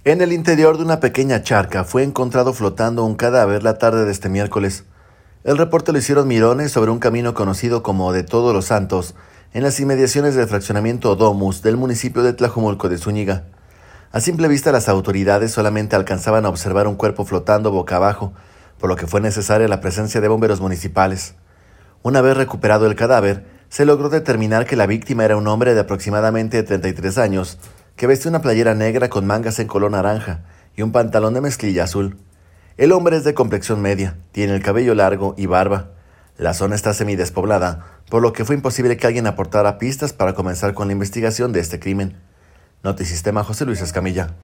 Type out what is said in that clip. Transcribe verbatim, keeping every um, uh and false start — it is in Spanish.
En el interior de una pequeña charca fue encontrado flotando un cadáver la tarde de este miércoles. El reporte lo hicieron mirones sobre un camino conocido como de Todos los Santos, en las inmediaciones del fraccionamiento Domus del municipio de Tlajumulco de Zúñiga. A simple vista las autoridades solamente alcanzaban a observar un cuerpo flotando boca abajo, por lo que fue necesaria la presencia de bomberos municipales. Una vez recuperado el cadáver, se logró determinar que la víctima era un hombre de aproximadamente treinta y tres años, que vestía una playera negra con mangas en color naranja y un pantalón de mezclilla azul. El hombre es de complexión media, tiene el cabello largo y barba. La zona está semidespoblada, por lo que fue imposible que alguien aportara pistas para comenzar con la investigación de este crimen. Notisistema José Luis Escamilla.